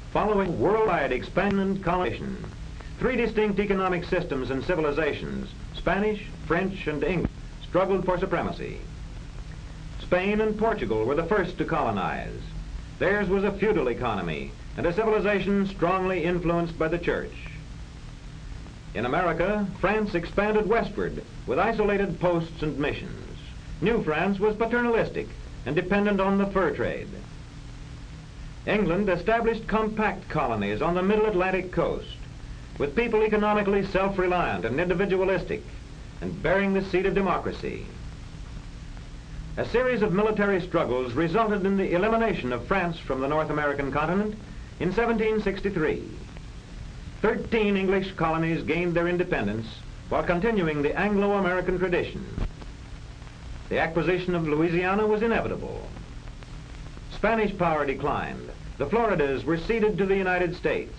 Following worldwide expansion and colonization, three distinct economic systems and civilizations, Spanish, French, and English, struggled for supremacy. Spain and Portugal were the first to colonize. Theirs was a feudal economy and a civilization strongly influenced by the church. In America, France expanded westward with isolated posts and missions. New France was paternalistic and dependent on the fur trade. England established compact colonies on the middle Atlantic coast, with people economically self-reliant and individualistic, and bearing the seed of democracy. A series of military struggles resulted in the elimination of France from the North American continent in 1763. 13 English colonies gained their independence while continuing the Anglo-American tradition. The acquisition of Louisiana was inevitable. Spanish power declined. The Floridas were ceded to the United States.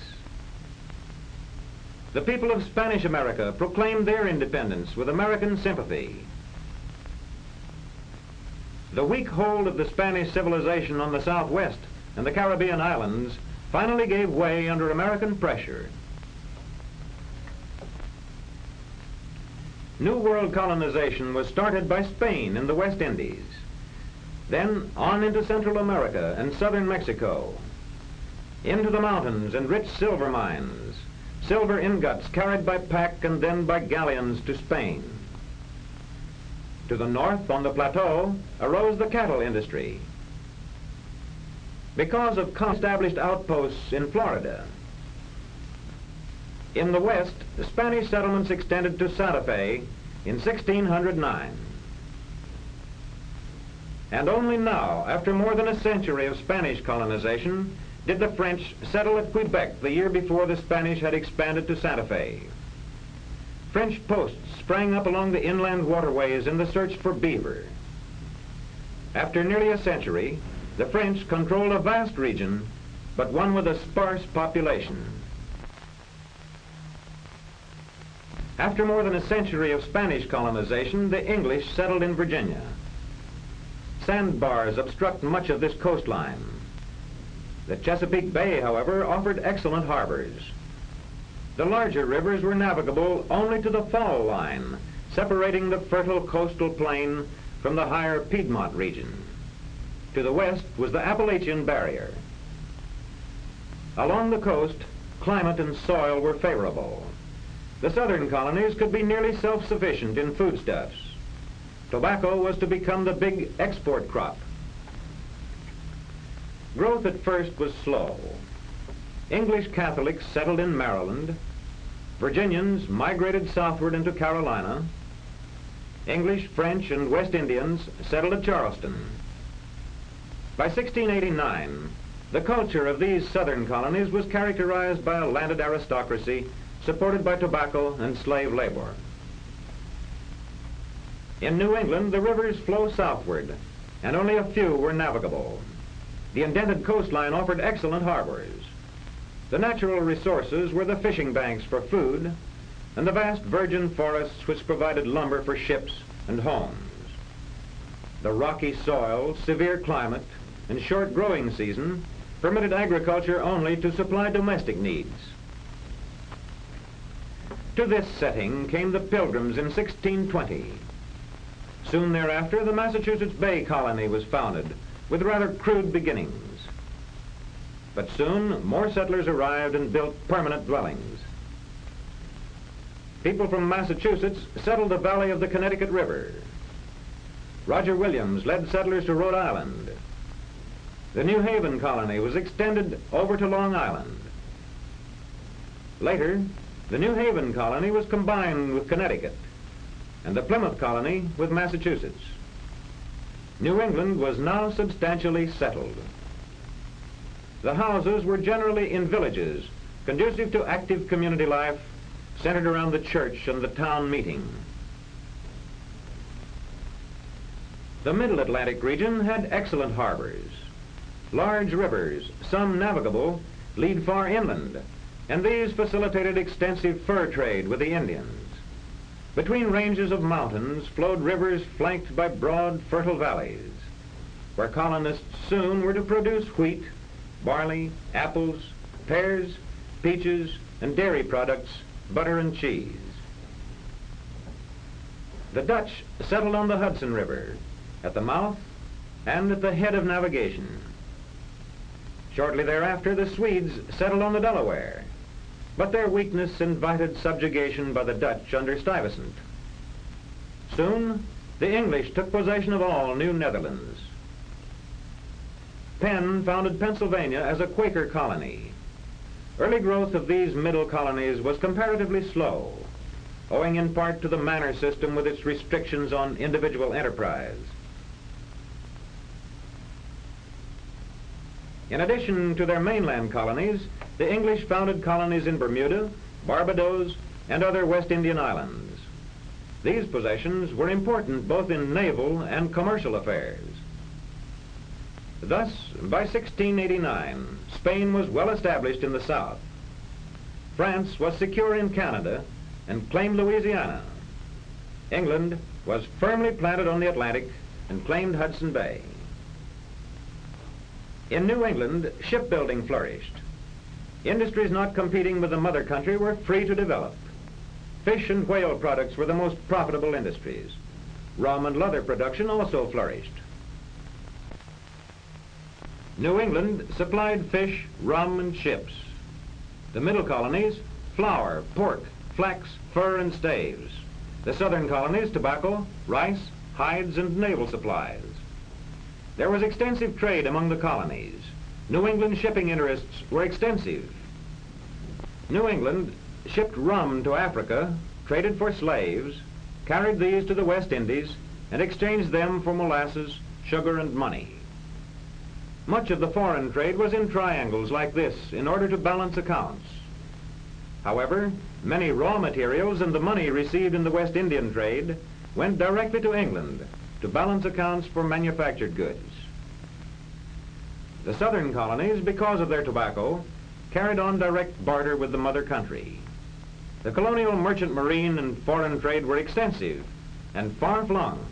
The people of Spanish America proclaimed their independence with American sympathy. The weak hold of the Spanish civilization on the Southwest and the Caribbean islands finally gave way under American pressure. New World colonization was started by Spain in the West Indies, then on into Central America and southern Mexico, into the mountains and rich silver mines, silver ingots carried by pack and then by galleons to Spain. To the north on the plateau arose the cattle industry. Because of established outposts in Florida. In the west, the Spanish settlements extended to Santa Fe in 1609. And only now, after more than a century of Spanish colonization, did the French settle at Quebec the year before the Spanish had expanded to Santa Fe. French posts sprang up along the inland waterways in the search for beaver. After nearly a century, the French controlled a vast region, but one with a sparse population. After more than a century of Spanish colonization, the English settled in Virginia. Sandbars obstruct much of this coastline. The Chesapeake Bay, however, offered excellent harbors. The larger rivers were navigable only to the fall line, separating the fertile coastal plain from the higher Piedmont region. To the west was the Appalachian Barrier. Along the coast, climate and soil were favorable. The southern colonies could be nearly self-sufficient in foodstuffs. Tobacco was to become the big export crop. Growth at first was slow. English Catholics settled in Maryland. Virginians migrated southward into Carolina. English, French, and West Indians settled at Charleston. By 1689, the culture of these southern colonies was characterized by a landed aristocracy supported by tobacco and slave labor. In New England, the rivers flow southward, and only a few were navigable. The indented coastline offered excellent harbors. The natural resources were the fishing banks for food and the vast virgin forests which provided lumber for ships and homes. The rocky soil, severe climate, and short growing season permitted agriculture only to supply domestic needs. To this setting came the Pilgrims in 1620. Soon thereafter, the Massachusetts Bay Colony was founded with rather crude beginnings. But soon, more settlers arrived and built permanent dwellings. People from Massachusetts settled the valley of the Connecticut River. Roger Williams led settlers to Rhode Island. The New Haven colony was extended over to Long Island. Later, the New Haven colony was combined with Connecticut, and the Plymouth colony with Massachusetts. New England was now substantially settled. The houses were generally in villages, conducive to active community life, centered around the church and the town meeting. The Middle Atlantic region had excellent harbors. Large rivers, some navigable, lead far inland, and these facilitated extensive fur trade with the Indians. Between ranges of mountains flowed rivers flanked by broad, fertile valleys, where colonists soon were to produce wheat, barley, apples, pears, peaches, and dairy products, butter and cheese. The Dutch settled on the Hudson River, at the mouth and at the head of navigation. Shortly thereafter, the Swedes settled on the Delaware, but their weakness invited subjugation by the Dutch under Stuyvesant. Soon, the English took possession of all New Netherlands. Penn founded Pennsylvania as a Quaker colony. Early growth of these middle colonies was comparatively slow, owing in part to the manor system with its restrictions on individual enterprise. In addition to their mainland colonies, the English founded colonies in Bermuda, Barbados, and other West Indian islands. These possessions were important both in naval and commercial affairs. Thus, by 1689, Spain was well established in the south. France was secure in Canada and claimed Louisiana. England was firmly planted on the Atlantic and claimed Hudson Bay. In New England, shipbuilding flourished. Industries not competing with the mother country were free to develop. Fish and whale products were the most profitable industries. Rum and leather production also flourished. New England supplied fish, rum, and ships. The middle colonies, flour, pork, flax, fur, and staves. The southern colonies, tobacco, rice, hides, and naval supplies. There was extensive trade among the colonies. New England shipping interests were extensive. New England shipped rum to Africa, traded for slaves, carried these to the West Indies, and exchanged them for molasses, sugar, and money. Much of the foreign trade was in triangles like this in order to balance accounts. However, many raw materials and the money received in the West Indian trade went directly to England to balance accounts for manufactured goods. The southern colonies, because of their tobacco, carried on direct barter with the mother country. The colonial merchant marine and foreign trade were extensive and far-flung.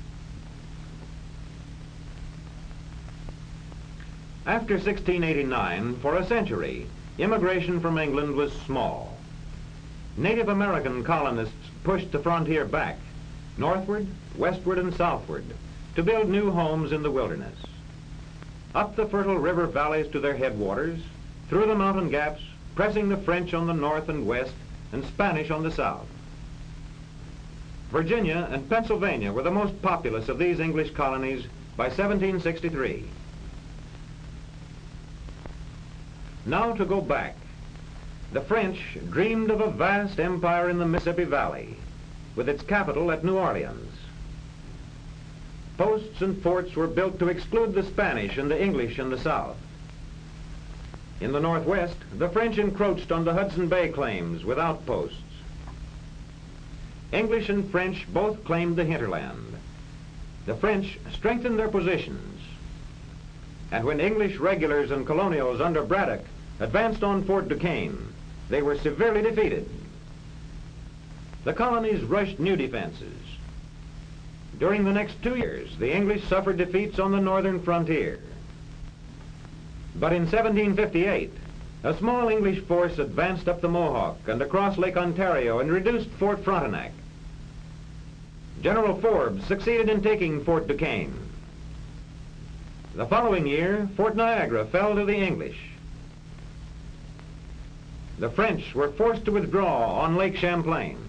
After 1689, for a century, immigration from England was small. Native American colonists pushed the frontier back, northward, westward, and southward, to build new homes in the wilderness. Up the fertile river valleys to their headwaters, through the mountain gaps, pressing the French on the north and west, and Spanish on the south. Virginia and Pennsylvania were the most populous of these English colonies by 1763. Now to go back. The French dreamed of a vast empire in the Mississippi Valley, with its capital at New Orleans. Posts and forts were built to exclude the Spanish and the English in the south. In the northwest, the French encroached on the Hudson Bay claims with outposts. English and French both claimed the hinterland. The French strengthened their positions, and when English regulars and colonials under Braddock advanced on Fort Duquesne, they were severely defeated. The colonies rushed new defenses. During the next 2 years, the English suffered defeats on the northern frontier. But in 1758, a small English force advanced up the Mohawk and across Lake Ontario and reduced Fort Frontenac. General Forbes succeeded in taking Fort Duquesne. The following year, Fort Niagara fell to the English. The French were forced to withdraw on Lake Champlain.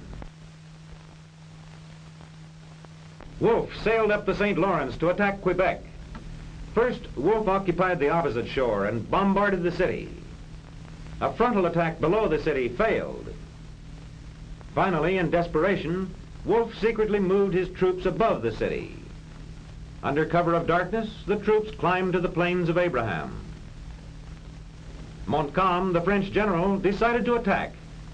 Wolfe sailed up the St. Lawrence to attack Quebec. First, Wolfe occupied the opposite shore and bombarded the city. A frontal attack below the city failed. Finally, in desperation, Wolfe secretly moved his troops above the city. Under cover of darkness, the troops climbed to the Plains of Abraham. Montcalm, the French general, decided to attack.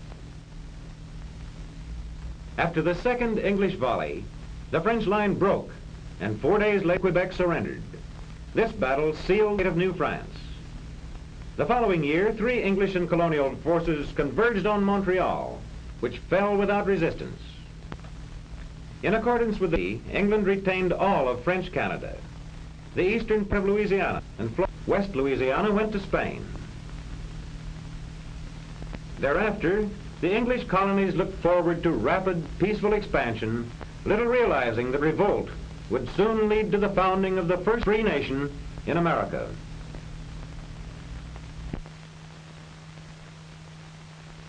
After the second English volley, the French line broke, and 4 days later Quebec surrendered. This battle sealed the fate of New France. The following year, 3 English and colonial forces converged on Montreal, which fell without resistance. In accordance with the England retained all of French Canada. The eastern part of Louisiana and West Louisiana went to Spain. Thereafter, the English colonies looked forward to rapid, peaceful expansion, little realizing that revolt would soon lead to the founding of the first free nation in America.